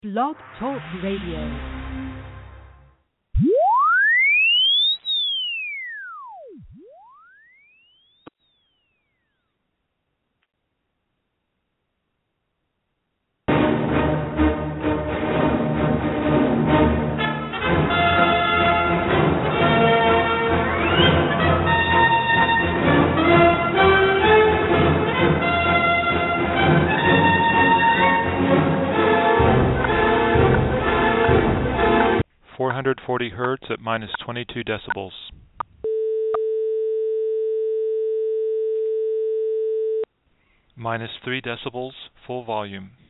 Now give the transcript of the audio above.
Blog Talk Radio. Hertz at minus 22 decibels. Minus 3 decibels, full volume.